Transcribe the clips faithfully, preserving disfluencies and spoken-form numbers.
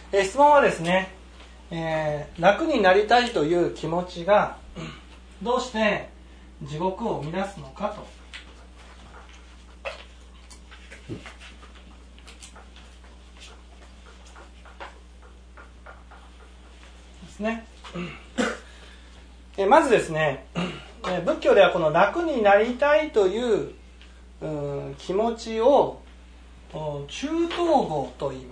えー、質問はですね、えー、楽になりたいという気持ちがどうして地獄を生み出すのかとですね。えー、まずですね、えー、仏教ではこの楽になりたいという、うん、気持ちを中等語と言います。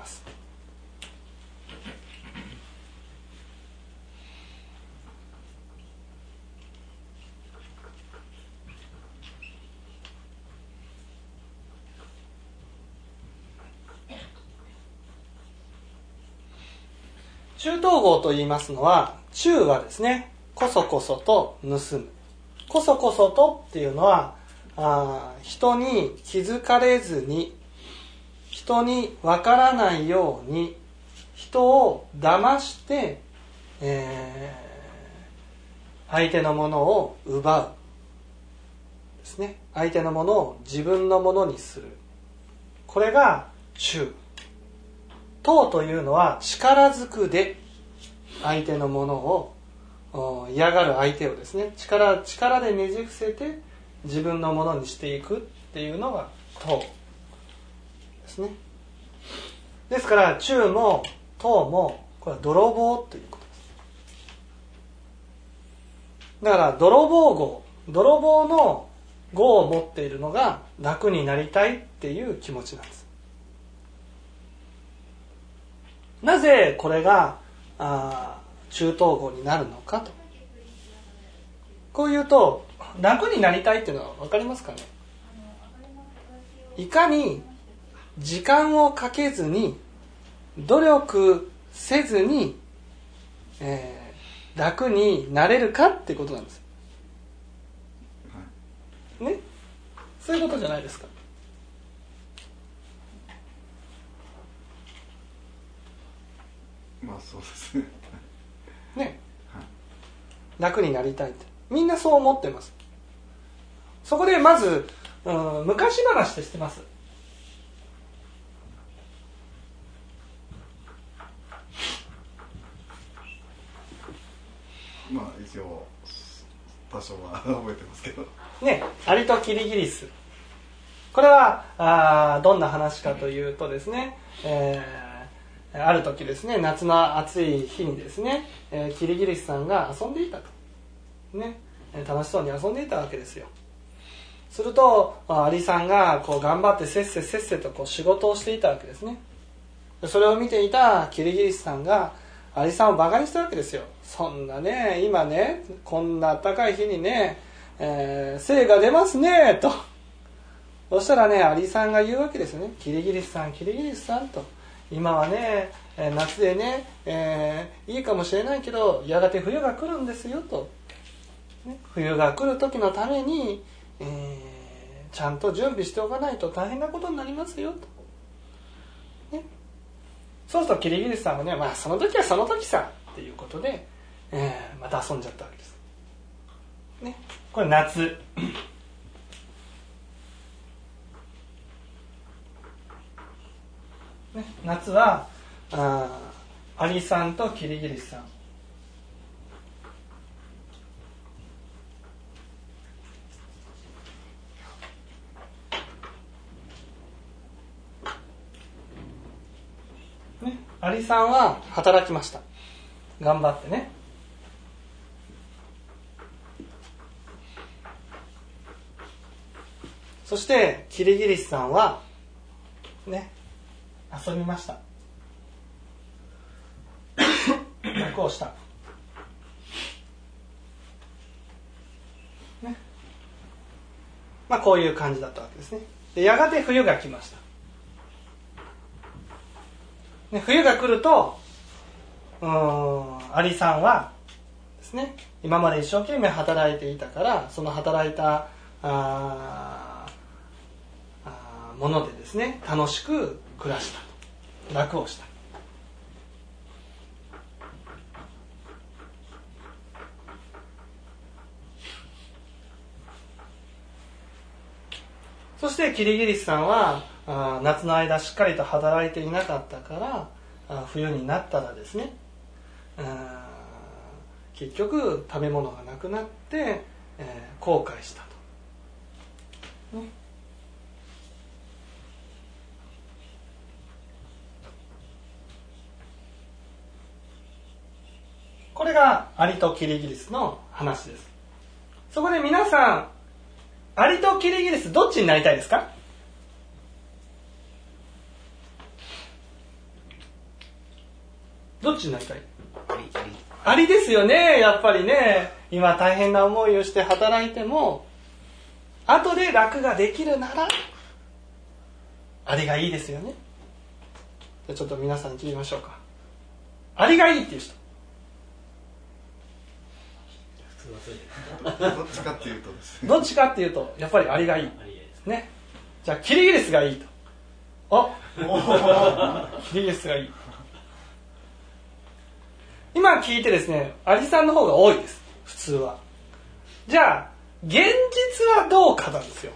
中等語と言いますのは、中はですね、こそこそと盗む。こそこそとっていうのは、あ人に気づかれずに、人にわからないように、人を騙して、えー、相手のものを奪う。ですね。相手のものを自分のものにする。これが中。等というのは力ずくで相手のものを嫌がる相手をですね 力, 力でねじ伏せて自分のものにしていくっていうのが等ですね。ですから中も等もこれは泥棒ということです。だから泥棒語、泥棒の語を持っているのが楽になりたいっていう気持ちなんです。なぜこれがあ中等語になるのかと。こういうと楽になりたいっていうのは分かりますかね。いかに時間をかけずに努力せずに、えー、楽になれるかってことなんです。ね、そういうことじゃないですか。 まあそうですね。 ね、はい、楽になりたいってみんなそう思ってます。そこでまず、うん、昔話って知ってます？ まあ一応多少は覚えてますけどね、アリとキリギリス。これはあどんな話かというとですね、えー、ある時ですね、夏の暑い日にですね、えー、キリギリスさんが遊んでいたと、ね、楽しそうに遊んでいたわけですよ。するとアリさんがこう頑張ってせっせせっせとこう仕事をしていたわけですね。それを見ていたキリギリスさんがアリさんをバカにしたわけですよ。そんなね、今ね、こんな暖かい日にね、えー、精が出ますねと。そしたらね、アリさんが言うわけですよね。キリギリスさん、キリギリスさんと、今はね、夏でね、えー、いいかもしれないけどやがて冬が来るんですよと、ね、冬が来る時のために、えー、ちゃんと準備しておかないと大変なことになりますよと、ね、そうするとキリギリスさんもね、まあその時はその時さっていうことで、えー、また遊んじゃったわけです、ね、これ夏ね、夏はあアリさんとキリギリスさん、ね、アリさんは働きました。頑張ってね。そしてキリギリスさんはね、遊びました。楽をした、ね、まあこういう感じだったわけですね。でやがて冬が来ました、ね、冬が来るとうーんアリさんはですね、今まで一生懸命働いていたから、その働いたああものでですね、楽しく暮らした、楽をした。そしてキリギリスさんはあ夏の間しっかりと働いていなかったから、 冬になったらですね、結局食べ物がなくなって、えー、後悔したと、ね、これがアリとキリギリスの話です。そこで皆さん、アリとキリギリスどっちになりたいですか？どっちになりたい？ アリアリアリですよね。やっぱりね、今大変な思いをして働いても後で楽ができるならアリがいいですよね。じゃあちょっと皆さんに聞きましょうか。アリがいいっていう人、 どっちかっていうとですね。 どっちかっていうとやっぱりアリがいいね。じゃあキリギリスがいいと。あキリギリスがいい。今聞いてですね、アリさんの方が多いです、普通は。じゃあ現実はどうかなんですよ。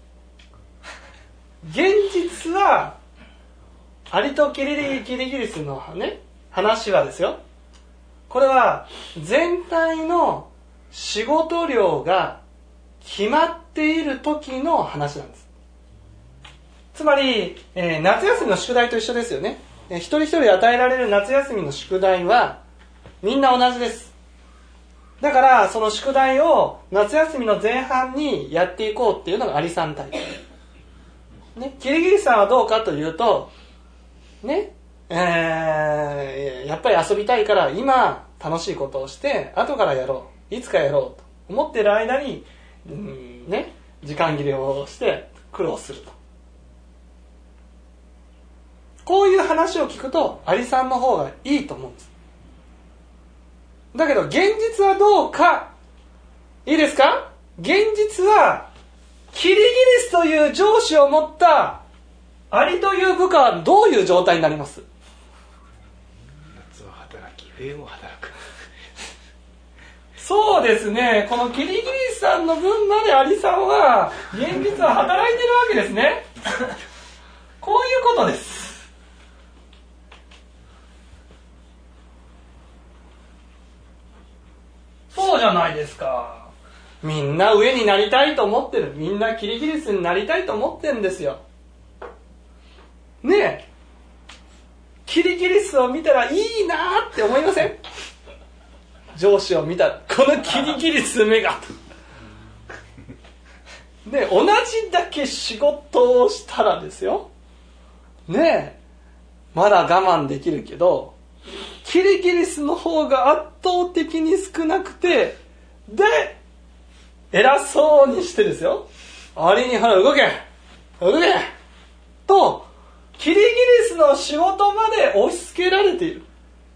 現実はアリとキリキリギリスのね話はですよ、これは全体の仕事量が決まっている時の話なんです。つまり、えー、夏休みの宿題と一緒ですよね。えー、一人一人与えられる夏休みの宿題はみんな同じです。だからその宿題を夏休みの前半にやっていこうっていうのがアリさんタイプ、ね、キリギリスさんはどうかというとね、えー、やっぱり遊びたいから今楽しいことをして後からやろう、いつかやろうと思っている間に、うんね、時間切れをして苦労すると。こういう話を聞くとアリさんの方がいいと思うんです。だけど現実はどうか、いいですか？現実はキリギリスという上司を持ったアリという部下はどういう状態になります？ 夏は働き冬も働く。 そうですね、このキリギリスさんの分までアリさんは現実は働いてるわけですね。こういうことです。そうじゃないですか。みんな上になりたいと思ってる。みんなキリギリスになりたいと思ってるんですよ。ねえ、キリギリスを見たらいいなって思いません？上司を見たらこのキリギリス目がね、同じだけ仕事をしたらですよねえ、まだ我慢できるけどキリギリスの方が圧倒的に少なくて、で偉そうにしてですよ、アリにほら動け動けとキリギリスの仕事まで押し付けられている、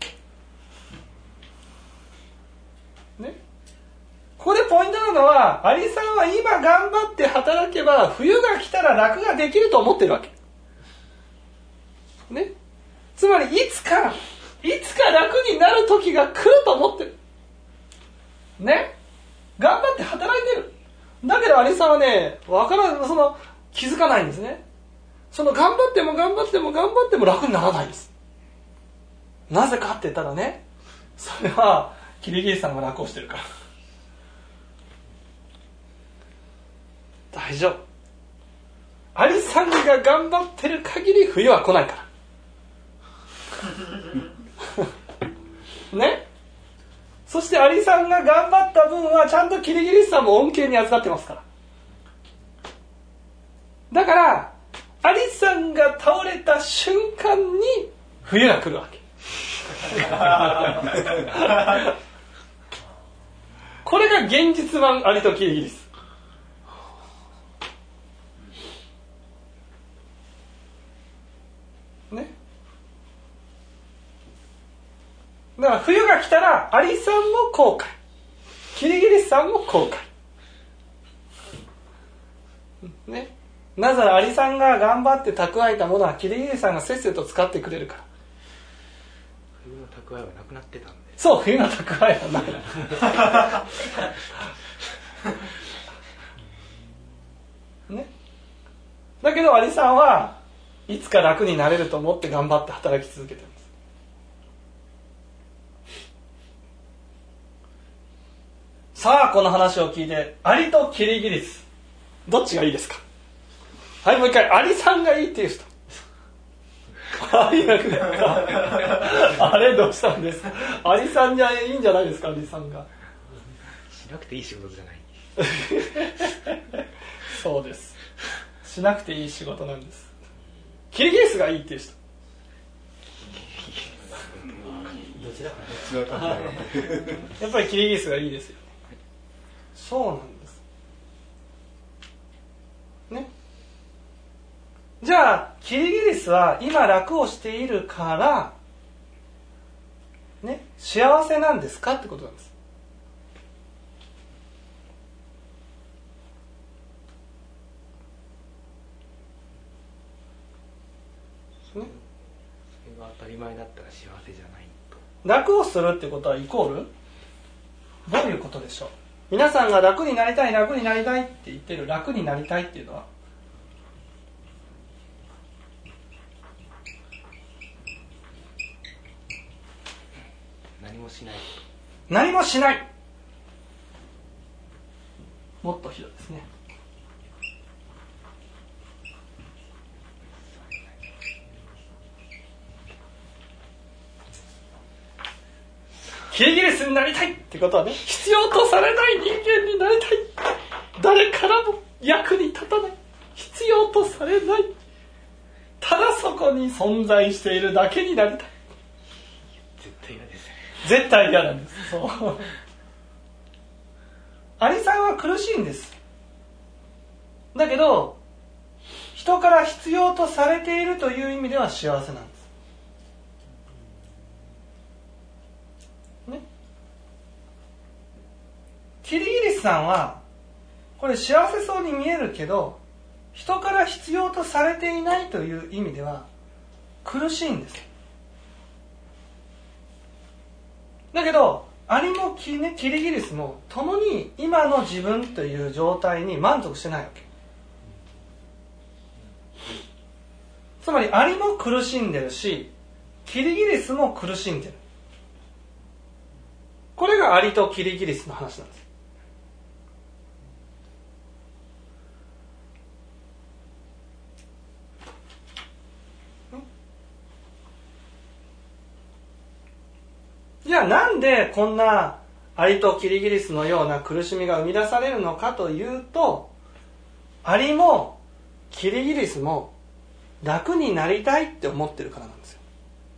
ね、これポイントなのは、アリさんは今頑張って働けば冬が来たら楽ができると思ってるわけ、ね、つまりいつかいつか楽になる時が来ると思ってるね、頑張って働いてる。だけどアリさんはね、わからん、その気づかないんですね。その頑張っても頑張っても頑張っても楽にならないです。なぜかって言ったらね、それはキリギリスさんが楽をしてるから大丈夫。アリさんが頑張ってる限り冬は来ないからね。そしてアリさんが頑張った分はちゃんとキリギリスさんも恩恵に預かってますから。だからアリさんが倒れた瞬間に冬が来るわけこれが現実版アリとキリギリスね。だから冬が来たらアリさんも後悔、キリギリスさんも後悔、ね、なぜならアリさんが頑張って蓄えたものはキリギリスさんがせっせと使ってくれるから。 冬の蓄えはなくなってたんで。そう、 冬の蓄えはなくなるね。だけどアリさんはいつか楽になれると思って頑張って働き続けてるんです。 さあこの話を聞いてアリとキリギリスどっちがいいですか。はい、もう一回アリさんがいいっていう人。ありがとうございます。あれどうしたんですか。アリさんじゃいいんじゃないですか。アリさんがしなくていい仕事じゃない。 そうです。しなくていい仕事なんです。キリギリスがいいっていう人。 どちらかどちらかやっぱりキリギリスがいいですよね。そうなんですね。じゃあキリギリスは今楽をしているからね、幸せなんですかってことなんです。ね、 それが当たり前だったら幸せじゃないと。 楽をするってことはイコールどういうことでしょう。皆さんが楽になりたい楽になりたいって言ってる楽になりたいっていうのは何もしない。 何もしない。もっとひどいですね。キリギリスになりたいってことはね、必要とされない人間になりたい。誰からも役に立たない。必要とされない。ただそこに存在しているだけになりたい。 絶対嫌ですね。 絶対嫌なんです。そう。アリさんは苦しいんです。だけど人から必要とされているという意味では幸せなんです。ね。キリギリスさんはこれ幸せそうに見えるけど人から必要とされていないという意味では苦しいんです。だけどアリもキリギリスも共に今の自分という状態に満足してないわけ。つまりアリも苦しんでるしキリギリスも苦しんでる。これがアリとキリギリスの話なんです。じゃあなんでこんなアリとキリギリスのような苦しみが生み出されるのかというと、アリもキリギリスも楽になりたいって思ってるからなんですよ。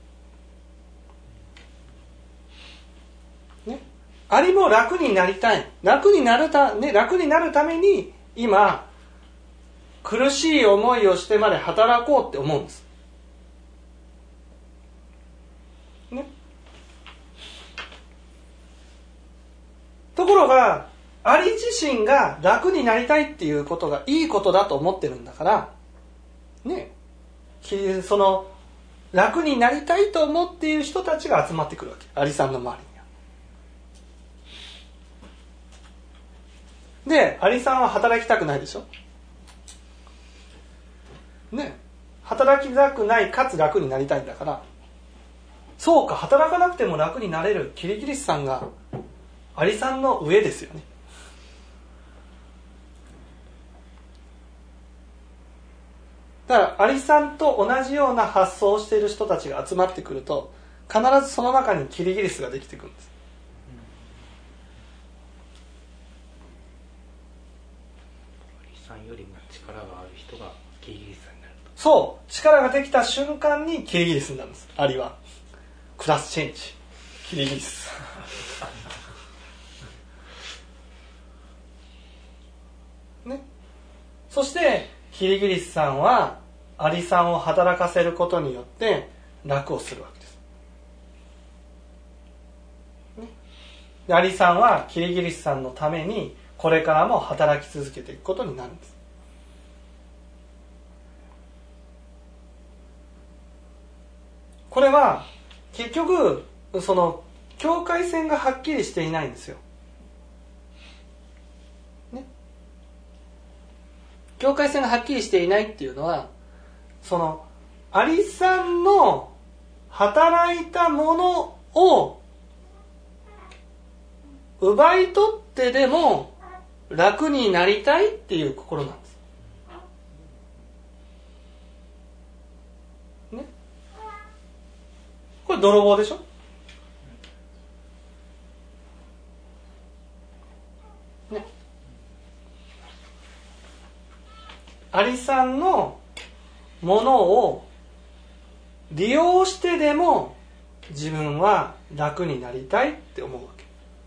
ね、アリも楽になりたい。楽になるた、ね、楽になるために今苦しい思いをしてまで働こうって思うんです。ね。ところがアリ自身が楽になりたいっていうことがいいことだと思ってるんだからね、その楽になりたいと思っている人たちが集まってくるわけ。アリさんの周りには。で、アリさんは働きたくないでしょ。ね、働きたくないかつ楽になりたいんだから、そうか、働かなくても楽になれるキリギリスさんがアリさんの上ですよね。だからアリさんと同じような発想をしている人たちが集まってくると必ずその中にキリギリスができてくるんです。 アリさんよりも力がある人がキリギリスさんになると。 そう、力ができた瞬間にキリギリスになるんです。アリはクラスチェンジ、キリギリスね。そしてキリギリスさんはアリさんを働かせることによって楽をするわけです、ね、でアリさんはキリギリスさんのためにこれからも働き続けていくことになるんです。これは結局その境界線がはっきりしていないんですよ、ね、境界線がはっきりしていないっていうのはそのアリさんの働いたものを奪い取ってでも楽になりたいっていう心なんです。ね。これ泥棒でしょ。ね。アリさんのものを利用してでも自分は楽になりたいって思うわけ。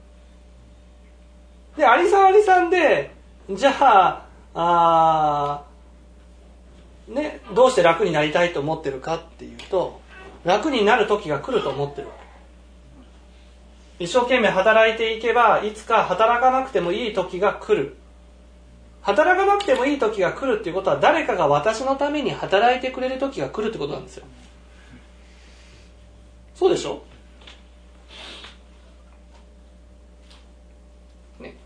で、アリさんアリさんで、じゃあ、あね、どうして楽になりたいと思ってるかっていうと、楽になる時が来ると思ってるわけ。一生懸命働いていけば、いつか働かなくてもいい時が来る。働かなくてもいい時が来るっていうことは、誰かが私のために働いてくれる時が来るってことなんですよ。そうでしょ？ね。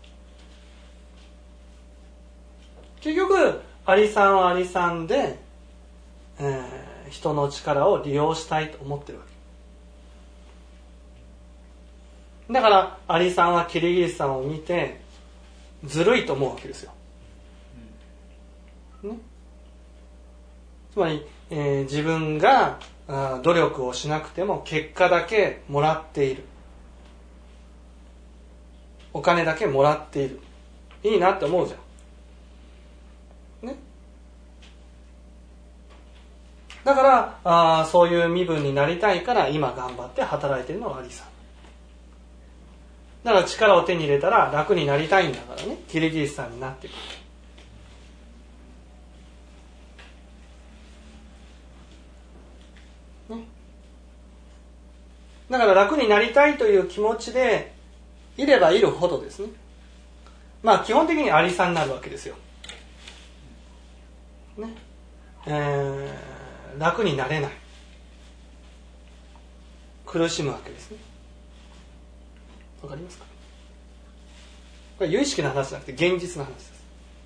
結局、アリさんはアリさんで、えー、人の力を利用したいと思ってるわけ。だから、アリさんはキリギリスさんを見て、ずるいと思うわけですよ。ね、つまり、えー、自分があ努力をしなくても結果だけもらっている、お金だけもらっている、いいなって思うじゃん、ね、だからあそういう身分になりたいから今頑張って働いているのがアリさんだから、力を手に入れたら楽になりたいんだからね、キリギリスさんになっていく。ね、だから楽になりたいという気持ちでいればいるほどですね、まあ基本的にアリさんになるわけですよ、ねえー、楽になれない、苦しむわけですね。わかりますか？これ有意識の話じゃなくて現実の話です。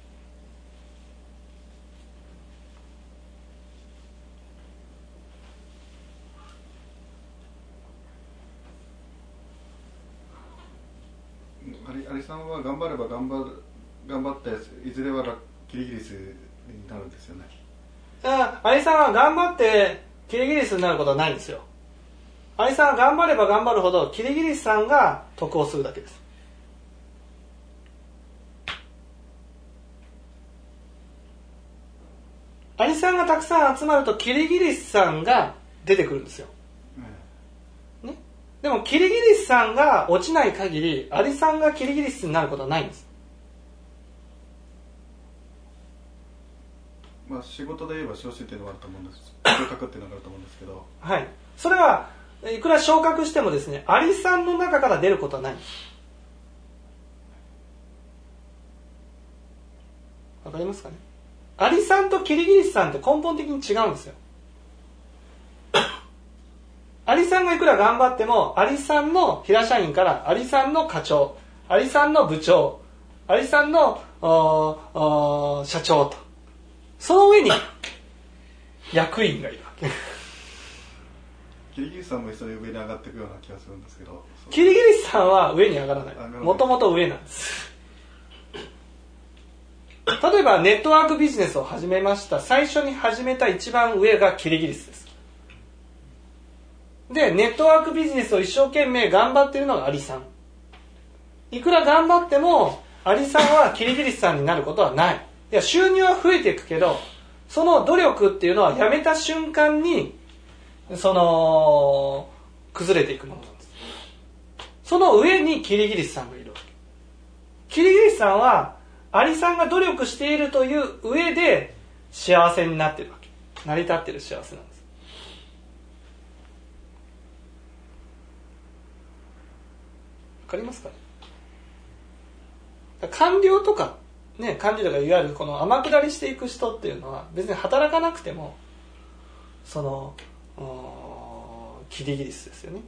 アリさんは頑張れば頑張る頑張っていずれはキリギリスになるんですよね。 あアリさんは頑張ってキリギリスになることはないんですよ。アリさんは頑張れば頑張るほどキリギリスさんが得をするだけです。アリさんがたくさん集まるとキリギリスさんが出てくるんですよ、ね、でもキリギリスさんが落ちない限りアリさんがキリギリスになることはないんです。 まあ仕事で言えば昇進っていうのがあると思うんです。昇格っていうのがあると思うんですけど、 はい、それはいくら昇格してもですね、アリさんの中から出ることはないんです。わかりますかね？アリさんとキリギリスさんって根本的に違うんですよ。アリさんがいくら頑張っても、アリさんの平社員からアリさんの課長、アリさんの部長、アリさんのおお社長と、その上に役員がいるわけ。 キリギリスさんも一緒に上に上がっていくような気がするんですけど、 キリギリスさんは上に上がらない。もともと上なんです。例えばネットワークビジネスを始めました。最初に始めた一番上がキリギリスです。で、ネットワークビジネスを一生懸命頑張っているのがアリさん。いくら頑張ってもアリさんはキリギリスさんになることはない。いや、収入は増えていくけど、その努力っていうのはやめた瞬間にその崩れていくものなんです。その上にキリギリスさんがいるわけ。キリギリスさんはアリさんが努力しているという上で幸せになっているわけ。成り立っている幸せなんです。わかりますかね？官僚とかね、官僚とかいわゆるこの天下りしていく人っていうのは別に働かなくてもそのキリギリスですよね。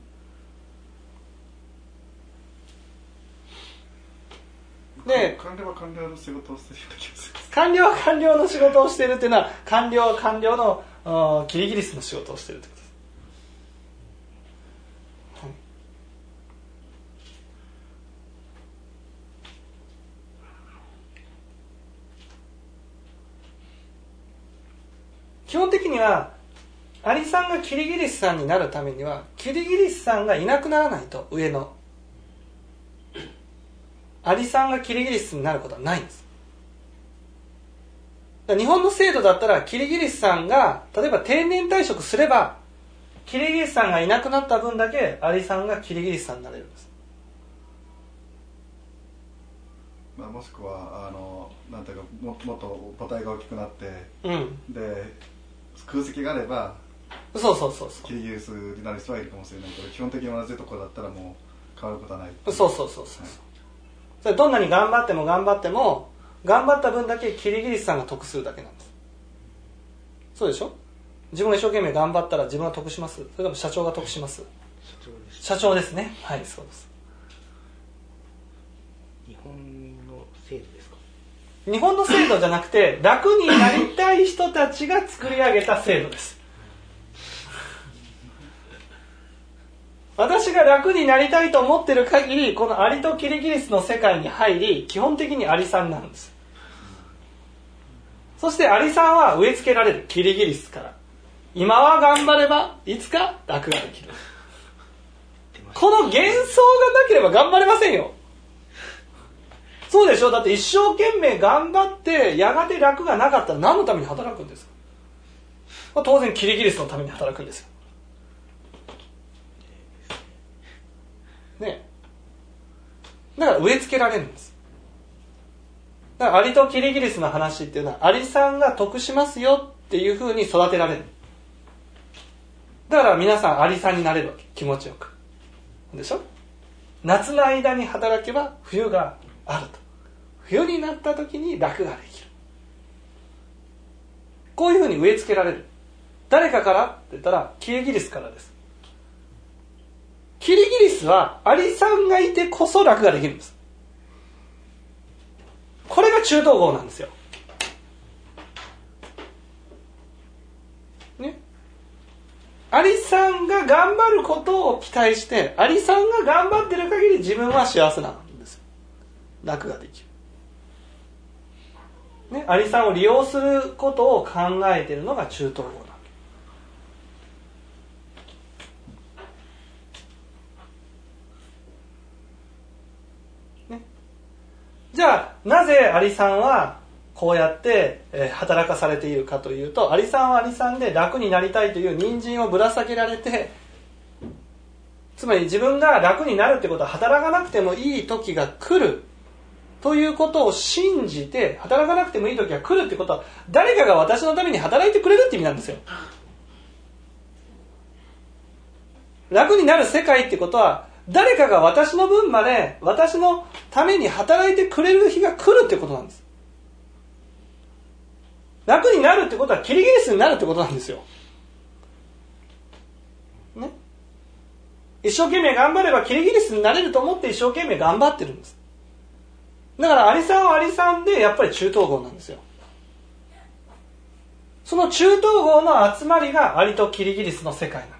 で、 官僚は官僚の仕事をしているような気がする。 官僚は官僚の仕事をしているっていうのは、官僚は官僚のキリギリスの仕事をしているってことです。はい、 基本的にはアリさんがキリギリスさんになるためにはキリギリスさんがいなくならないと、上のアリさんがキリギリスになることはないんです。日本の制度だったらキリギリスさんが例えば定年退職すればキリギリスさんがいなくなった分だけアリさんがキリギリスさんになれるんです。 まあ、もしくはあのなんていうか も, もっと母体が大きくなって、 うん、 で空席があればそうそうそうそうキリギリスになる人はいるかもしれないけど、基本的に同じところだったらもう変わることはない。 そうそうそうそう、はい、それどんなに頑張っても頑張っても頑張った分だけキリギリスさんが得するだけなんです。そうでしょ。自分が一生懸命頑張ったら自分が得します。それとも社長が得します。 社長です。 社長ですね。はい、そうです。 日本の制度ですか。 日本の制度じゃなくて楽になりたい人たちが作り上げた制度です。私が楽になりたいと思っている限りこのアリとキリギリスの世界に入り基本的にアリさんなんです。そしてアリさんは植え付けられる、キリギリスから。今は頑張ればいつか楽ができる。この幻想がなければ頑張れませんよ。そうでしょ。だって一生懸命頑張ってやがて楽がなかったら何のために働くんですか。当然キリギリスのために働くんですよ。ね。だから植え付けられるんです。だからアリとキリギリスの話っていうのはアリさんが得しますよっていう風に育てられる。だから皆さんアリさんになれるわけ、気持ちよくでしょ。夏の間に働けば冬があると、冬になった時に楽ができる。こういう風に植え付けられる。誰かからって言ったらキリギリスからです。キリギリスはアリさんがいてこそ楽ができるんです。これが中等号なんですよ。ね。アリさんが頑張ることを期待して、アリさんが頑張ってる限り自分は幸せなんですよ。楽ができる。ね。アリさんを利用することを考えているのが中等号なんです。じゃあなぜアリさんはこうやって働かされているかというと、アリさんはアリさんで楽になりたいという人参をぶら下げられて、つまり自分が楽になるってことは働かなくてもいい時が来るということを信じて、働かなくてもいい時が来るってことは誰かが私のために働いてくれるって意味なんですよ。楽になる世界ってことは誰かが私の分まで私のために働いてくれる日が来るってことなんです。楽になるってことはキリギリスになるってことなんですよ。ね。一生懸命頑張ればキリギリスになれると思って一生懸命頑張ってるんです。だからアリさんはアリさんでやっぱり中等号なんですよ。その中等号の集まりがアリとキリギリスの世界なんです。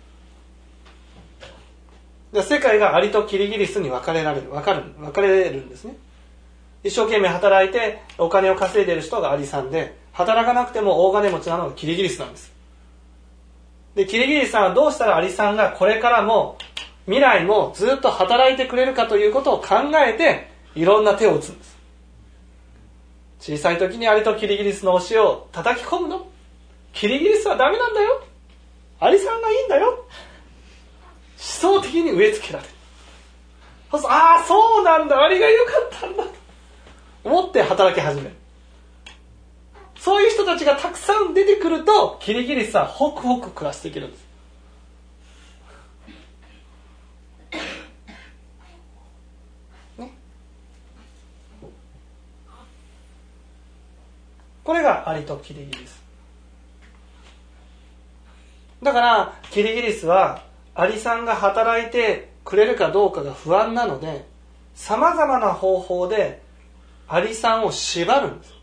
世界がアリとキリギリスに分かれられる、分かる、分かれるんですね。一生懸命働いてお金を稼いでいる人がアリさんで、働かなくても大金持ちなのがキリギリスなんです。で、キリギリスさんはどうしたらアリさんがこれからも未来もずっと働いてくれるかということを考えていろんな手を打つんです。小さい時にアリとキリギリスの教えを叩き込むの。キリギリスはダメなんだよ。アリさんがいいんだよ。思想的に植え付けられる。そうすると、ああそうなんだ、アリが良かったんだと思って働き始める。そういう人たちがたくさん出てくるとキリギリスはホクホク暮らしていけるんです。ね、これがアリとキリギリスだから、キリギリスはアリさんが働いてくれるかどうかが不安なので、さまざまな方法でアリさんを縛るんです。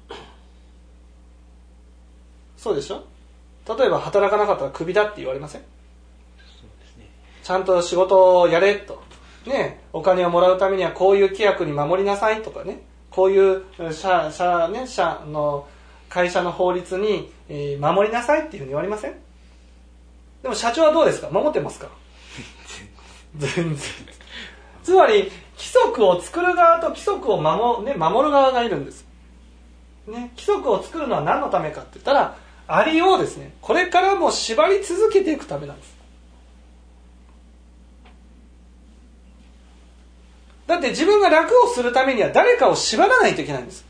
そうでしょ。例えば働かなかったらクビだって言われません？ そうですね。 ちゃんと仕事をやれと、ね、お金をもらうためにはこういう規約に守りなさいとかね、こういう社社ね社の会社の法律に、えー、守りなさいっていうふうに言われません？でも社長はどうですか？守ってますか？全然。つまり規則を作る側と規則を守、ね、守る側がいるんです、ね、規則を作るのは何のためかって言ったら、アリをですね、これからも縛り続けていくためなんです。だって自分が楽をするためには誰かを縛らないといけないんです。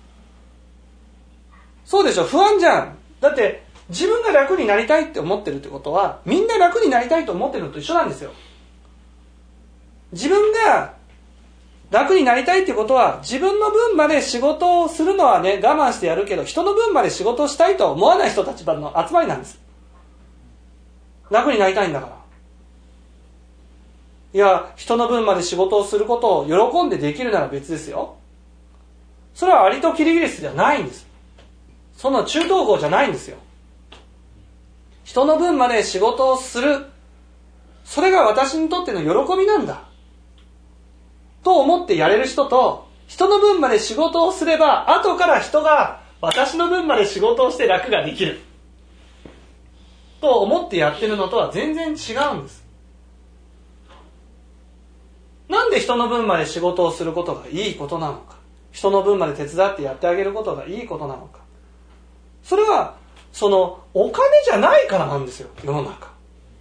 そうでしょ、不安じゃん。だって自分が楽になりたいって思ってるってことは、みんな楽になりたいと思ってるのと一緒なんですよ。自分が楽になりたいってことは、自分の分まで仕事をするのはね、我慢してやるけど、人の分まで仕事をしたいとは思わない人たちの集まりなんです。楽になりたいんだから。いや、人の分まで仕事をすることを喜んでできるなら別ですよ。それはアリとキリギリスじゃないんです。そんな中等号じゃないんですよ。人の分まで仕事をする、それが私にとっての喜びなんだと思ってやれる人と、人の分まで仕事をすれば後から人が私の分まで仕事をして楽ができると思ってやってるのとは全然違うんです。なんで人の分まで仕事をすることがいいことなのか、人の分まで手伝ってやってあげることがいいことなのか、それはそのお金じゃないからなんですよ、世の中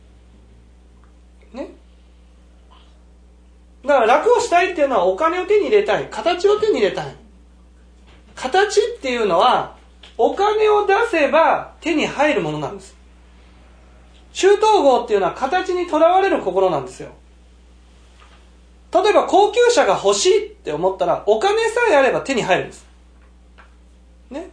ね。だから楽をしたいっていうのはお金を手に入れたい、形を手に入れたい。形っていうのはお金を出せば手に入るものなんです。中等号っていうのは形にとらわれる心なんですよ。例えば高級車が欲しいって思ったら、お金さえあれば手に入るんですね。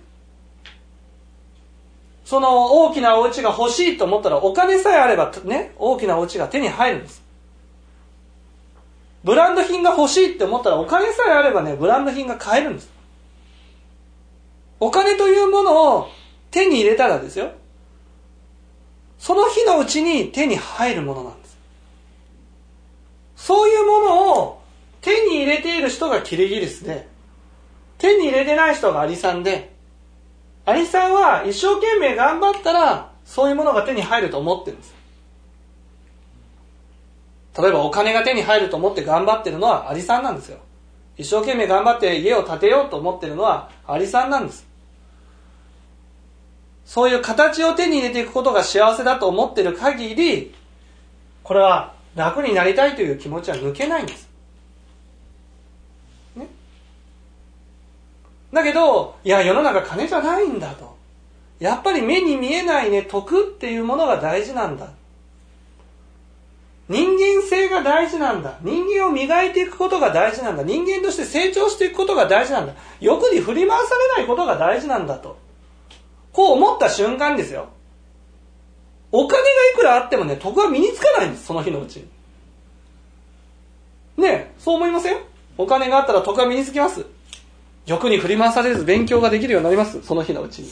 その大きなお家が欲しいと思ったら、お金さえあればね、大きなお家が手に入るんです。ブランド品が欲しいって思ったら、お金さえあればね、ブランド品が買えるんです。お金というものを手に入れたらですよ、その日のうちに手に入るものなんです。そういうものを手に入れている人がキリギリスで、手に入れてない人がアリさんで、アリさんは一生懸命頑張ったらそういうものが手に入ると思ってるんです。例えばお金が手に入ると思って頑張ってるのはアリさんなんですよ。一生懸命頑張って家を建てようと思ってるのはアリさんなんです。そういう形を手に入れていくことが幸せだと思ってる限り、これは楽になりたいという気持ちは抜けないんです、ね、だけど、いや世の中金じゃないんだと、やっぱり目に見えないね、徳っていうものが大事なんだ、人間性が大事なんだ、人間を磨いていくことが大事なんだ、人間として成長していくことが大事なんだ、欲に振り回されないことが大事なんだと、こう思った瞬間ですよ、お金がいくらあってもね、徳は身につかないんです、その日のうちに。ねえ、そう思いません？お金があったら徳は身につきます。欲に振り回されず勉強ができるようになります、その日のうちに。ね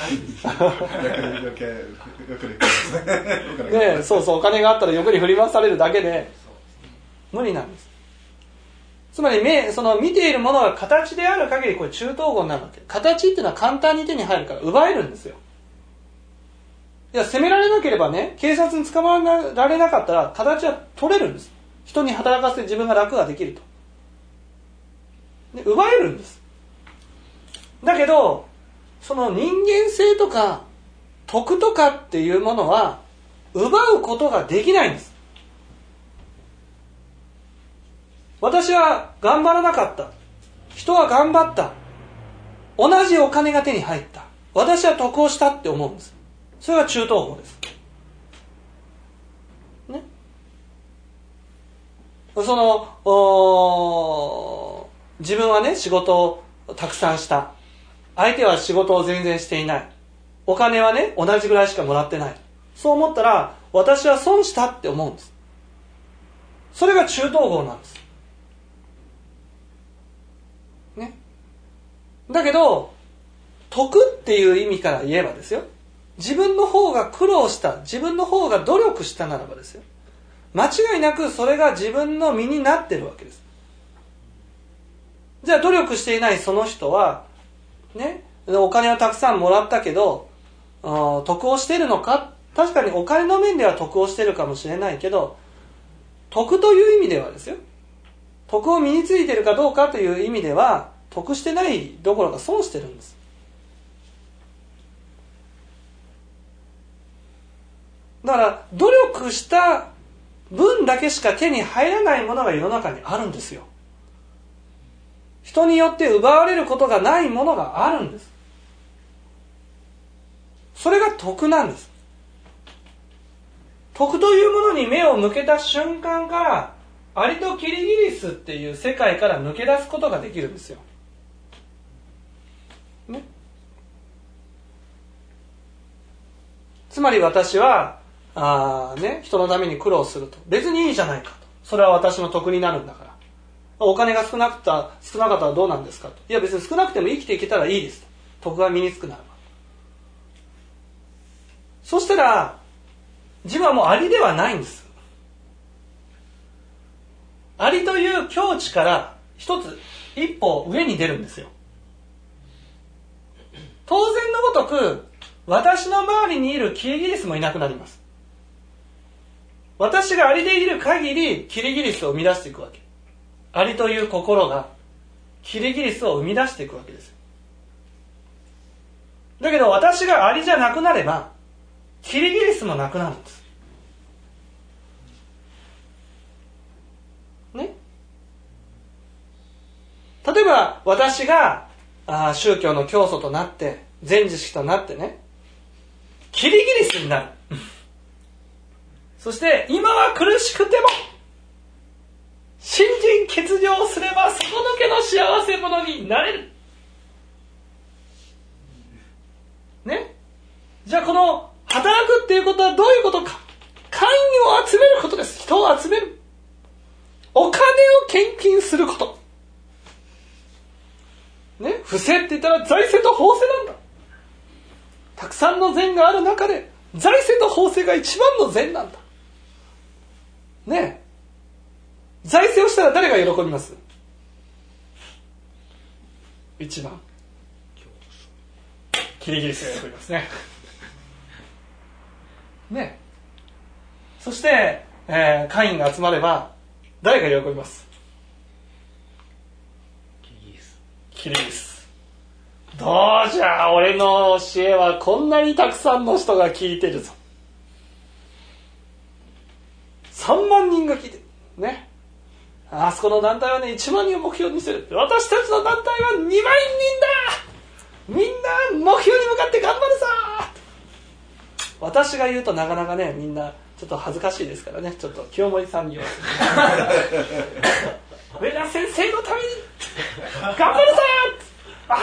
え、そうそう、お金があったら欲に振り回されるだけで無理なんです。つまり目、その見ているものが形である限り、これ中等号になるわけ。形っていうのは簡単に手に入るから奪えるんですよ。いや、責められなければね、警察に捕まられなかったら形は取れるんです。人に働かせて自分が楽ができると。で、奪えるんです。だけど、その人間性とか徳とかっていうものは奪うことができないんです。私は頑張らなかった。人は頑張った。同じお金が手に入った。私は得をしたって思うんです。それが中等号です。ね。その、自分はね、仕事をたくさんした。相手は仕事を全然していない。お金はね、同じぐらいしかもらってない。そう思ったら、私は損したって思うんです。それが中等号なんです。ね。だけど、得っていう意味から言えばですよ。自分の方が苦労した、自分の方が努力したならばですよ。間違いなくそれが自分の身になってるわけです。じゃあ努力していないその人は、ね、 お金をたくさんもらったけど得をしているのか。確かにお金の面では得をしているかもしれないけど、得という意味ではですよ、得を身についているかどうかという意味では得してないどころか損してるんです。だから努力した分だけしか手に入らないものが世の中にあるんですよ。人によって奪われることがないものがあるんです。それが徳なんです。徳というものに目を向けた瞬間から、アリとキリギリスっていう世界から抜け出すことができるんですよ。ね。つまり私は、あーね、人のために苦労すると。別にいいじゃないかと。それは私の得になるんだから。お金が少なくた、少なかったらどうなんですかと。いや別に少なくても生きていけたらいいですと。徳が身につくならば。そしたら、自分はもうアリではないんです。アリという境地から一つ、一歩上に出るんですよ。当然のごとく、私の周りにいるキリギリスもいなくなります。私がアリでいる限り、キリギリスを生み出していくわけ。アリという心が、キリギリスを生み出していくわけです。だけど私がアリじゃなくなれば、キリギリスもなくなるんです。ね。例えば私があ宗教の教祖となって全知識となってね、キリギリスになる。そして今は苦しくても信心欠如すれば底抜けの幸せ者になれる。ね。じゃあこの働くっていうことはどういうことか。会員を集めることです。人を集める。お金を献金すること。ね。不正って言ったら財政と法制なんだ。たくさんの善がある中で財政と法制が一番の善なんだ。ね。財政をしたら誰が喜びます？一番。キリギリスが喜びますね。ね。そして、えー、会員が集まれば誰が喜びます？ キリギリス。 キリギリス。どうじゃ、俺の教えはこんなにたくさんの人が聞いてるぞ。さんまんにんが聞いてる。ね。あそこの団体はね、いちまんにんを目標にしてる。私たちの団体はにまんにんだ。みんな目標に向かって頑張るぞ。私が言うとなかなかね、みんなちょっと恥ずかしいですからね、ちょっと清盛さんに言わせて上田先生のために頑張るぞあ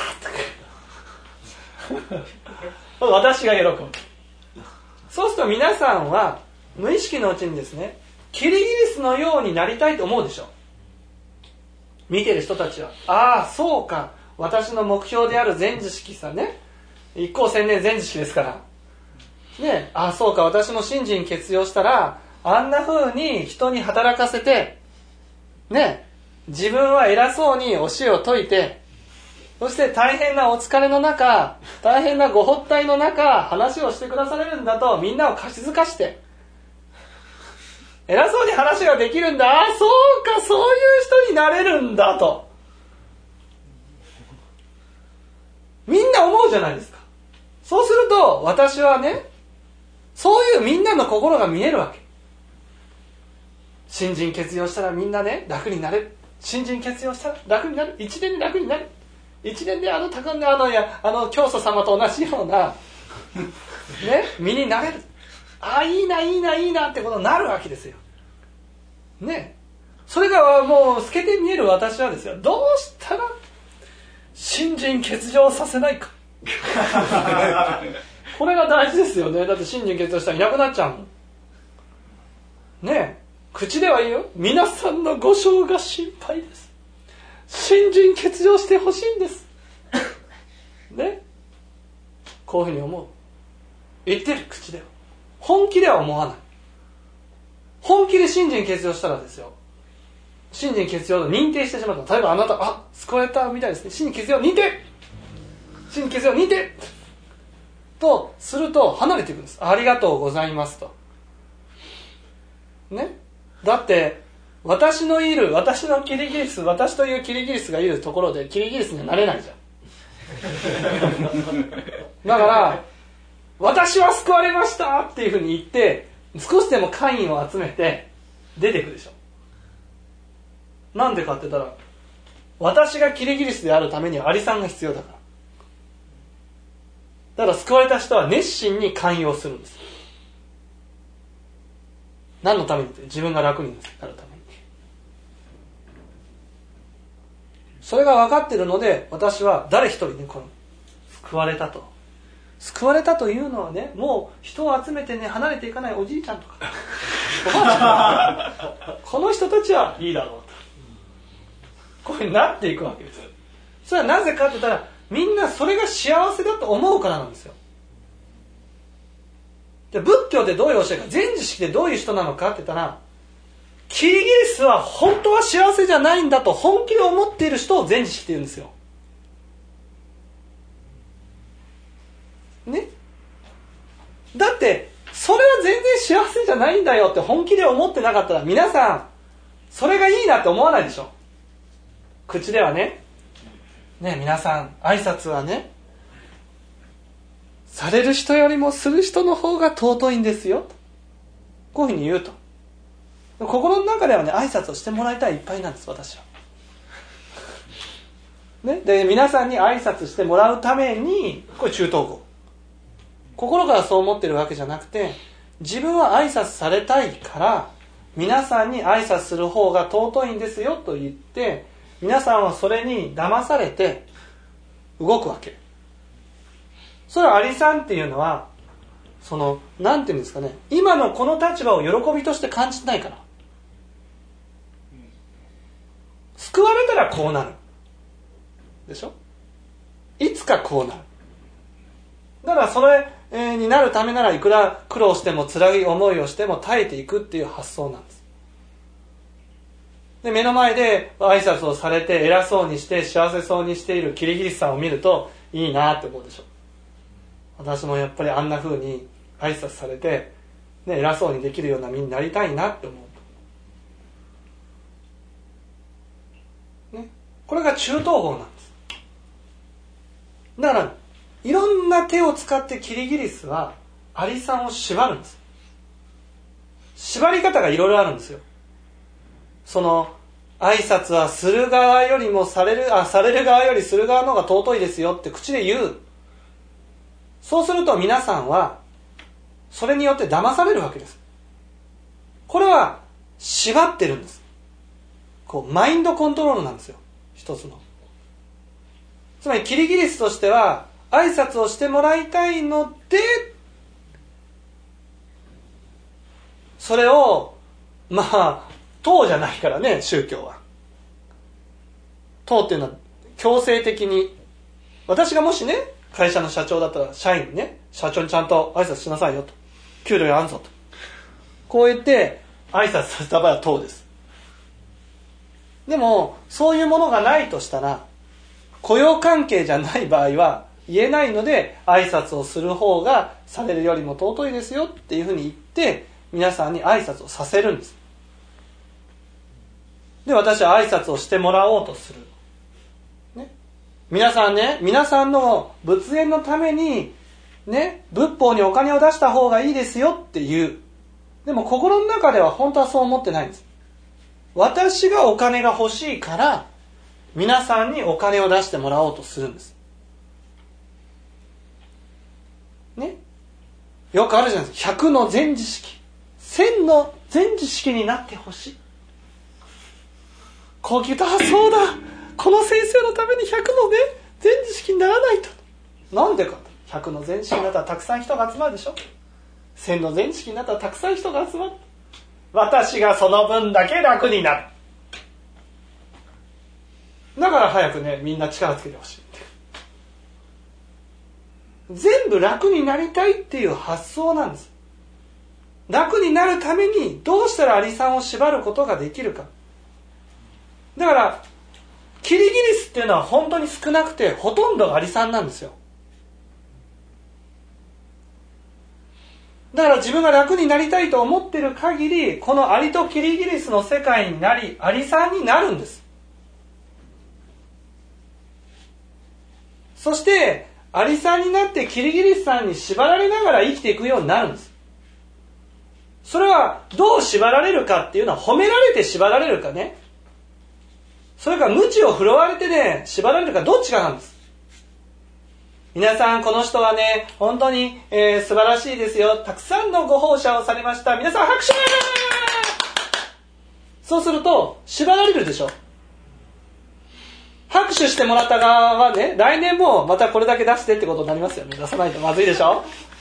ー私が喜ぶ。そうすると皆さんは無意識のうちにですね、キリギリスのようになりたいと思うでしょ。見てる人たちは、ああそうか、私の目標である全知識さね、一向千年全知識ですからね、ああそうか、私も信心欠如したらあんな風に人に働かせてね、自分は偉そうに教えを説いて、そして大変なお疲れの中、大変なご発体の中、話をしてくだされるんだとみんなをかしづかして偉そうに話ができるんだ、ああそうか、そういう人になれるんだとみんな思うじゃないですか。そうすると私はね、そういうみんなの心が見えるわけ。信心欠如したらみんなね、楽になれる。信心欠如したら楽になる。一年で楽になる。一年であの高んであのやあの教祖様と同じようなね身になれる。ああいいないいないいなってことになるわけですよ。ね。それがもう透けて見える私はですよ。どうしたら信心欠如させないか。これが大事ですよね。だって信心欠如したらいなくなっちゃうもん。ねえ、口では言うよ。皆さんのご賞が心配です。信心欠如してほしいんです。ね。こういうふうに思う。言ってる口では。本気では思わない。本気で信心欠如したらですよ。信心欠如を認定してしまった。例えばあなた、あ、救われたみたいですね。信心欠如認定。 地に傷を似てとすると離れていくんです。ありがとうございますとね。だって私のいる私のキリギリス私というキリギリスがいるところでキリギリスにはなれないじゃんだから私は救われましたっていうふうに言って少しでも会員を集めて出てくるでしょ。なんでかって言ったら私がキリギリスであるためにはアリさんが必要だから。だから救われた人は熱心に寛容するんです。何のためにって自分が楽になるために。それが分かっているので私は誰一人ねこの救われたと救われたというのはねもう人を集めてね離れていかないおじいちゃんとかおばあちゃんこの人たちはいいだろうとこういうふうになっていくわけです。それはなぜかって言ったらみんなそれが幸せだと思うからなんですよ。で仏教ってどういう教えか全知識でどういう人なのかって言ったらキリギリスは本当は幸せじゃないんだと本気で思っている人を全知識って言うんですよね。だってそれは全然幸せじゃないんだよって本気で思ってなかったら皆さんそれがいいなって思わないでしょ。口ではねね皆さん挨拶はねされる人よりもする人の方が尊いんですよとこういうふうに言うと心の中ではね挨拶をしてもらいたいいっぱいなんです私は、ね、で皆さんに挨拶してもらうためにこれ中等語心からそう思ってるわけじゃなくて自分は挨拶されたいから皆さんに挨拶する方が尊いんですよと言って皆さんはそれに騙されて動くわけ。それはアリさんっていうのはそのなんていうんですかね今のこの立場を喜びとして感じてないから救われたらこうなるでしょ。いつかこうなる。だからそれになるためならいくら苦労しても辛い思いをしても耐えていくっていう発想なんです。で目の前で挨拶をされて偉そうにして幸せそうにしているキリギリスさんを見るといいなって思うでしょ。私もやっぱりあんな風に挨拶されて、ね、偉そうにできるような身になりたいなって思う、ね、これが中等法なんです。だからいろんな手を使ってキリギリスはアリさんを縛るんです。縛り方がいろいろあるんですよ。その挨拶はする側よりもされるあされる側よりする側の方が尊いですよって口で言う。そうすると皆さんはそれによって騙されるわけです。これは縛ってるんです。こうマインドコントロールなんですよ、一つの。つまりキリギリスとしては挨拶をしてもらいたいのでそれをまあ党じゃないからね宗教は。党っていうのは強制的に私がもしね会社の社長だったら社員にね社長にちゃんと挨拶しなさいよと給料やんぞとこう言って挨拶させた場合は党です。でもそういうものがないとしたら雇用関係じゃない場合は言えないので挨拶をする方がされるよりも尊いですよっていうふうに言って皆さんに挨拶をさせるんです。で私は挨拶をしてもらおうとする、ね、皆さんね皆さんの仏縁のためにね仏法にお金を出した方がいいですよっていう。でも心の中では本当はそう思ってないんです。私がお金が欲しいから皆さんにお金を出してもらおうとするんですね。よくあるじゃないですか。ひゃくの全知識せんの全知識になってほしい。こう聞くとあそうだこの先生のためにひゃくのね全知識にならないと。なんでかとひゃくの全知識になったらたくさん人が集まるでしょ。せんの全知識になったらたくさん人が集まる。私がその分だけ楽になる。だから早くねみんな力つけてほしい。全部楽になりたいっていう発想なんです。楽になるためにどうしたらアリさんを縛ることができるか。だからキリギリスっていうのは本当に少なくてほとんどがアリさんなんですよ。 だから自分が楽になりたいと思ってる限り、このアリとキリギリスの世界になり、アリさんになるんです。そして、アリさんになってキリギリスさんに縛られながら生きていくようになるんです。それはどう縛られるかっていうのは、褒められて縛られるかね、それから鞭を振るわれてね、縛られるか、どっちかなんです。皆さん、この人はね、本当に、えー、素晴らしいですよ。たくさんのご奉仕をされました。皆さん拍手！そうすると、縛られるでしょ。拍手してもらった側はね、来年もまたこれだけ出してってことになりますよね。出さないとまずいでしょ。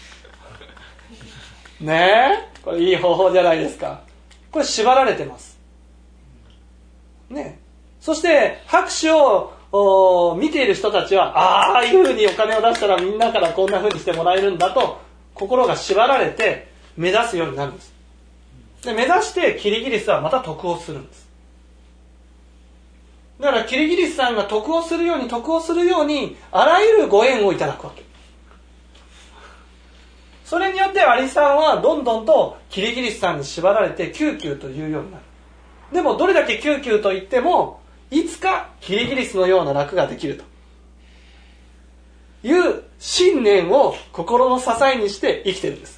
ねえ、これいい方法じゃないですか。これ縛られてます。ねえ。そして、拍手を見ている人たちは、ああいう風にお金を出したらみんなからこんな風にしてもらえるんだと、心が縛られて目指すようになるんです。で、目指してキリギリスはまた得をするんです。だからキリギリスさんが得をするように得をするように、あらゆるご縁をいただくわけ。それによってアリさんはどんどんとキリギリスさんに縛られてキューキューと言うようになる。でもどれだけキューキューと言っても、いつかキリギリスのような楽ができるという信念を心の支えにして生きてるんです。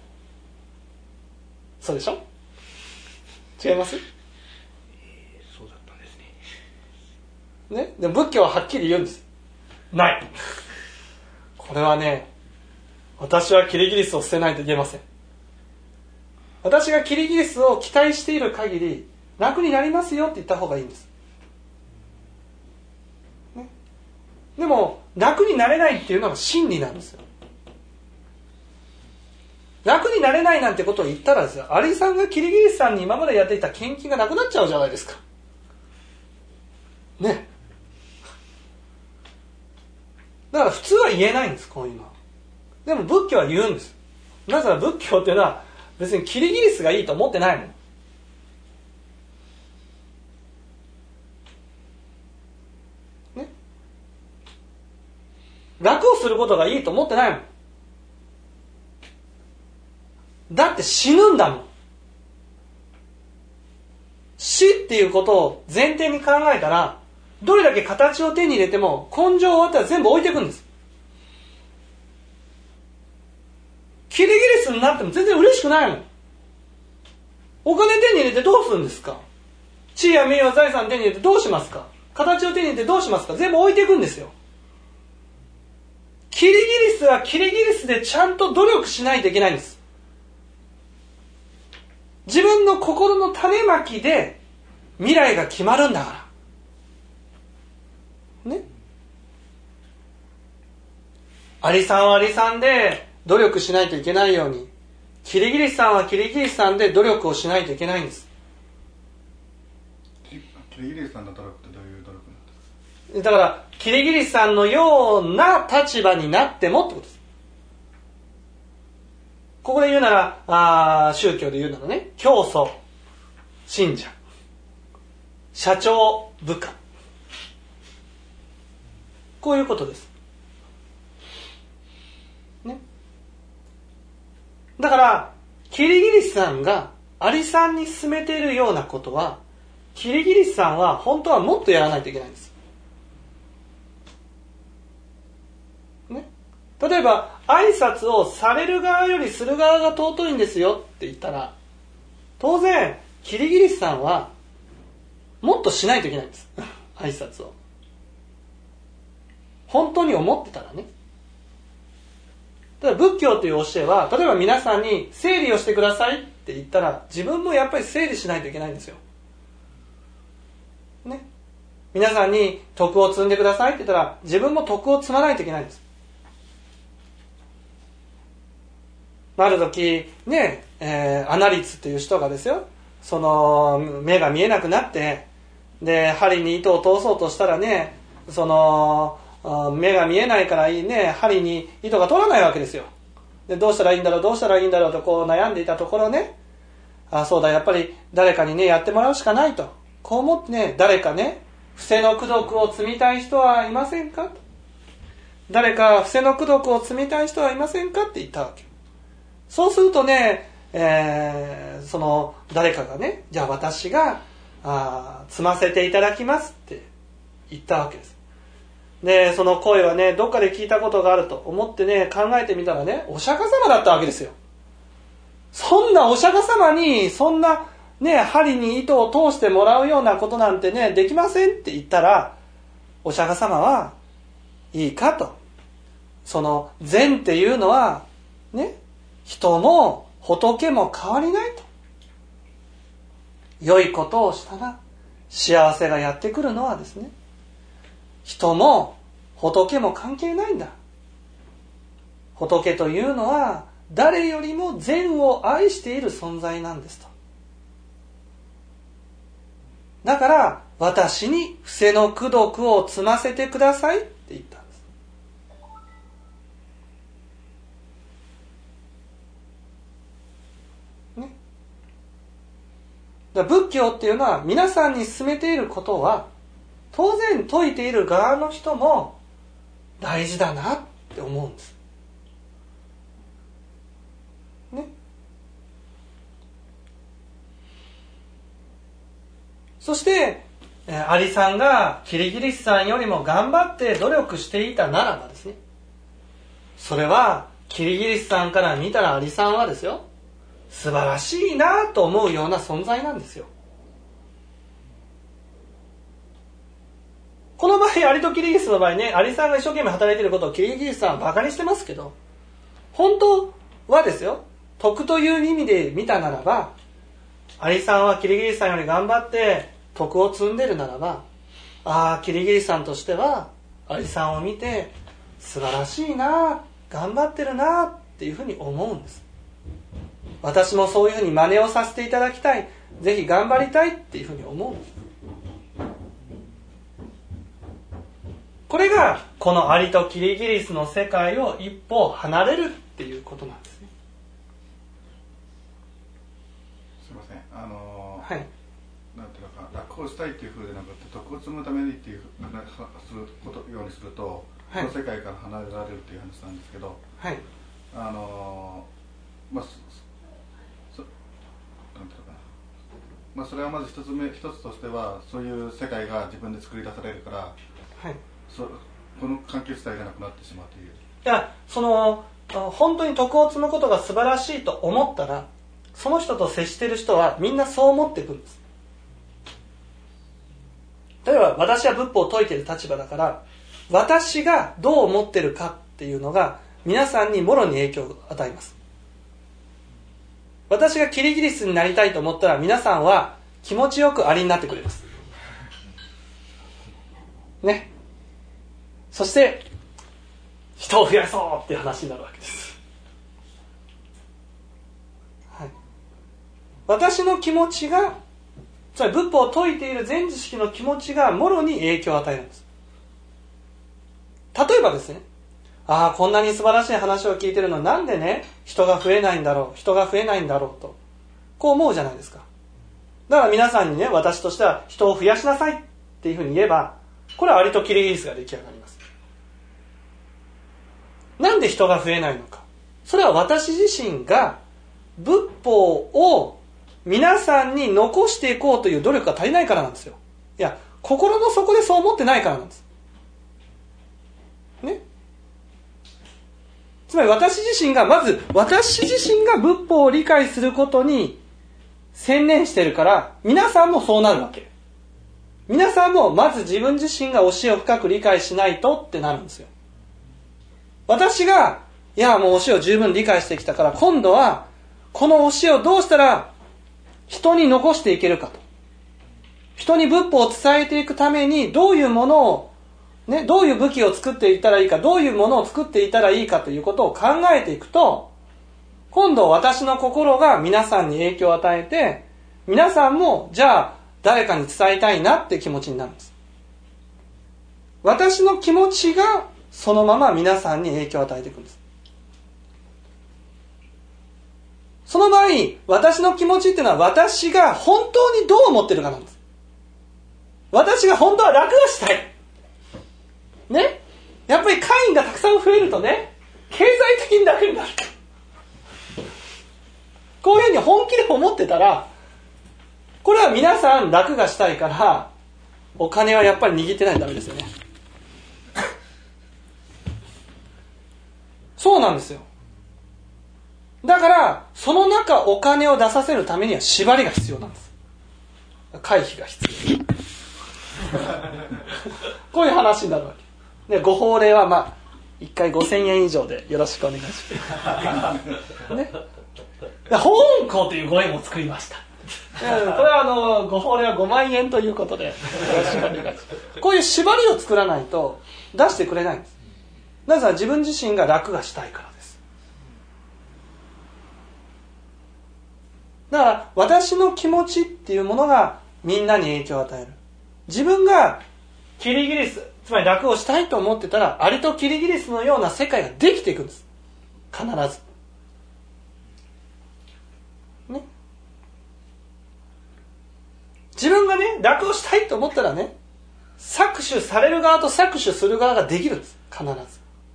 そうでしょ？違います？ えー、そうだったんですね。 ね、でも仏教ははっきり言うんです。ない。これはね、私はキリギリスを捨てないと言えません。私がキリギリスを期待している限り楽になりますよって言った方がいいんです。ね、でも楽になれないっていうのが真理なんですよ。楽になれないなんてことを言ったらですよ、アリさんがキリギリスさんに今までやっていた献金がなくなっちゃうじゃないですか。ね。だから普通は言えないんです、こういうのは。でも仏教は言うんです。なぜなら仏教っていうのは別にキリギリスがいいと思ってないもん。ね。楽をすることがいいと思ってないもん。だって死ぬんだもん。死っていうことを前提に考えたら、どれだけ形を手に入れても根性終わったら全部置いていくんです。キリギリスになっても全然嬉しくないもん。お金手に入れてどうするんですか？地位や名誉財産手に入れてどうしますか？形を手に入れてどうしますか？全部置いていくんですよ。キリギリスはキリギリスでちゃんと努力しないといけないんです。自分の心の種まきで未来が決まるんだから。ね。アリさんはアリさんで努力しないといけないように、キリギリスさんはキリギリスさんで努力をしないといけないんです。 キリギリスさんの努力ってどういう努力なんですか？ だからキリギリスさんのような立場になってもってことです。ここで言うなら、あ宗教で言うならね、教祖、信者、社長、部下、こういうことです。ね。だからキリギリスさんがアリさんに勧めているようなことは、キリギリスさんは本当はもっとやらないといけないんです。ね。例えば挨拶をされる側よりする側が尊いんですよって言ったら、当然キリギリスさんはもっとしないといけないんです挨拶を。本当に思ってたらね。ただ仏教という教えは、例えば皆さんに整理をしてくださいって言ったら、自分もやっぱり整理しないといけないんですよ。ね。皆さんに徳を積んでくださいって言ったら、自分も徳を積まないといけないんです。ある時ね、えー、アナリツっていう人がですよ、その目が見えなくなって、で針に糸を通そうとしたらね、その目が見えないからいいね、針に糸が通らないわけですよ。でどうしたらいいんだろうどうしたらいいんだろうとこう悩んでいたところね、あそうだやっぱり誰かにねやってもらうしかないと、こう思ってね、誰かね伏せの功徳を積みたい人はいませんかと、誰か伏せの功徳を積みたい人はいませんかって言ったわけ。 そうするとね、えー、その誰かがね、じゃあ私があ積ませていただきますって言ったわけです。で、その声はね、どっかで聞いたことがあると思ってね、考えてみたらね、お釈迦様だったわけですよ。そんなお釈迦様にそんなね、針に糸を通してもらうようなことなんてね、できませんって言ったら、お釈迦様はいいかと。その善っていうのはね、人も仏も変わりないと。良いことをしたら幸せがやってくるのはですね、人も仏も関係ないんだ。仏というのは誰よりも善を愛している存在なんですと。だから私に伏せの功徳を積ませてくださいって言ったんです。ね。だから仏教っていうのは皆さんに勧めていることは当然説いている側の人も大事だなって思うんです。ね。そして、アリさんがキリギリスさんよりも頑張って努力していたならばですね、それはキリギリスさんから見たらアリさんはですよ、素晴らしいなと思うような存在なんですよ。この場合、アリとキリギリスの場合ね、アリさんが一生懸命働いていることをキリギリスさんはバカにしてますけど、本当はですよ、徳という意味で見たならば、アリさんはキリギリスさんより頑張って徳を積んでるならば、ああ、キリギリスさんとしてはアリさんを見て素晴らしいな、頑張ってるなっていうふうに思うんです。私もそういうふうに真似をさせていただきたい、ぜひ頑張りたいっていうふうに思うんです。これがこのアリとキリギリスの世界を一歩離れるっていうことなんですね。 すいません、あのー、はい、 なんていうのか、楽をしたいっていう風でなくて徳を積むためにっていう話することようにすると、はい、その世界から離れられるっていう話なんですけど、 はい、 あのー、まあそなんていうのかな、まあそれはまず一つ目一つとしては、そういう世界が自分で作り出されるから、はい、そこの関係自体がなくなってしまうという。いや、その本当に徳を積むことが素晴らしいと思ったら、その人と接している人はみんなそう思っていくんです。例えば私は仏法を説いている立場だから、私がどう思っているかっていうのが皆さんにもろに影響を与えます。私がキリギリスになりたいと思ったら、皆さんは気持ちよくアリになってくれますね。そして人を増やそうっていう話になるわけです、はい、私の気持ちが、つまり仏法を説いている全知識の気持ちがもろに影響を与えるんです。例えばですね、ああ、こんなに素晴らしい話を聞いてるのになんでね、人が増えないんだろう、人が増えないんだろうと、こう思うじゃないですか。だから皆さんにね、私としては人を増やしなさいっていうふうに言えば、これはアリとキリギリスが出来上がります。なんで人が増えないのか。それは私自身が仏法を皆さんに残していこうという努力が足りないからなんですよ。いや、心の底でそう思ってないからなんです。ね。つまり私自身が、まず私自身が仏法を理解することに専念してるから、皆さんもそうなるわけ。皆さんもまず自分自身が教えを深く理解しないとってなるんですよ。私が、いやもう教えを十分理解してきたから、今度はこの教えをどうしたら人に残していけるかと。人に仏法を伝えていくためにどういうものを、ね、どういう武器を作っていったらいいか、どういうものを作っていったらいいかということを考えていくと、今度私の心が皆さんに影響を与えて、皆さんもじゃあ誰かに伝えたいなって気持ちになるんです。私の気持ちがそのまま皆さんに影響を与えていくんです。その場合、私の気持ちっていうのは私が本当にどう思ってるかなんです。私が本当は楽がしたい。ね。やっぱり会員がたくさん増えるとね、経済的に楽になる。 こういうふうに本気で思ってたら、これは皆さん楽がしたいからお金はやっぱり握ってないとダメですよね。そうなんですよ。だからその中お金を出させるためには縛りが必要なんです。回避が必要。こういう話になるわけで、ご法令はまあいっかいごせんえん以上でよろしくお願いしますね。香港というご縁を作りました。これはあのご法令はごまんえんということでよろしくお願いします。こういう縛りを作らないと出してくれないんです。なぜなら自分自身が楽がしたいからです。だから私の気持ちっていうものがみんなに影響を与える。自分がキリギリス、つまり楽をしたいと思ってたら、アリとキリギリスのような世界ができていくんです。必ず。ね。自分がね、楽をしたいと思ったらね、搾取される側と搾取する側ができるんです。必ず。はい、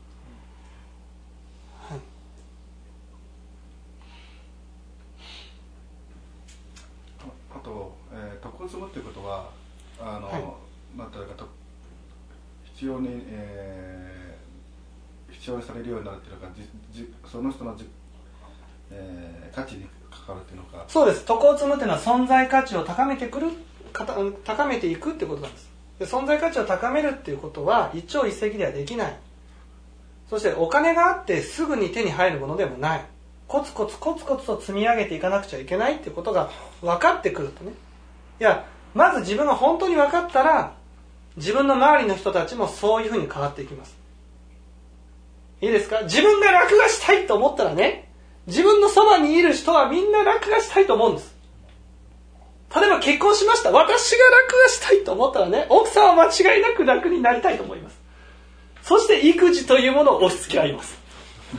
あと、えー、徳を積むっていうことは、あの、はい、なんていうかと必要に、えー、必要にされるようになるっていうのか、じじその人のじ、えー、価値に関わるっていうのか。 そうです。徳を積むっていうのは存在価値を高めてくる、高めていくってことなんです。で、存在価値を高めるっていうことは一朝一夕ではできない。そしてお金があってすぐに手に入るものでもない。コツコツコツコツと積み上げていかなくちゃいけないっていうことが分かってくるとね。いや、まず自分が本当に分かったら、自分の周りの人たちもそういうふうに変わっていきます。いいですか？自分が楽がしたいと思ったらね、自分のそばにいる人はみんな楽がしたいと思うんです。例えば結婚しました。私が楽がしたいと思ったらね、奥さんは間違いなく楽になりたいと思います。そして育児というものを押し付け合います。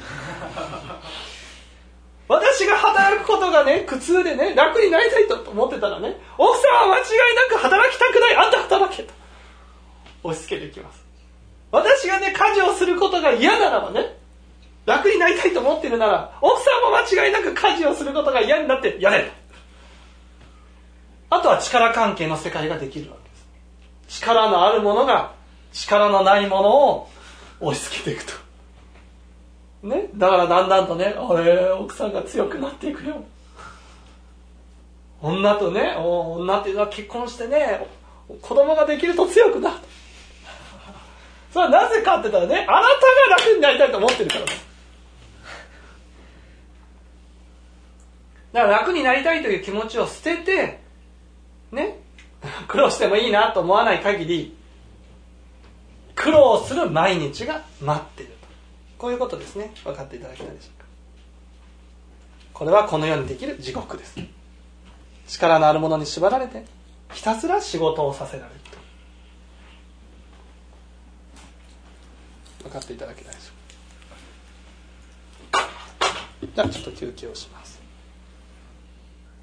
私が働くことがね、苦痛でね、楽になりたいと思ってたらね、奥さんは間違いなく働きたくない、あんた働けと押し付けていきます。私がね、家事をすることが嫌ならばね、楽になりたいと思っているなら、奥さんも間違いなく家事をすることが嫌になってやれと。あとは力関係の世界ができるわけです。力のあるものが力のないものを押し付けていくと。ね、だからだんだんとね、あれ奥さんが強くなっていくよ。女とね、女っていうのは結婚してね、子供ができると強くなる。それはなぜかって言ったらね、あなたが楽になりたいと思ってるからです。だから楽になりたいという気持ちを捨てて、ね、苦労してもいいなと思わない限り、苦労する毎日が待っていると。こういうことですね。分かっていただけたでしょうか。これはこの世にできる地獄です。力のあるものに縛られてひたすら仕事をさせられると。分かっていただけたでしょうか。じゃあちょっと休憩をします。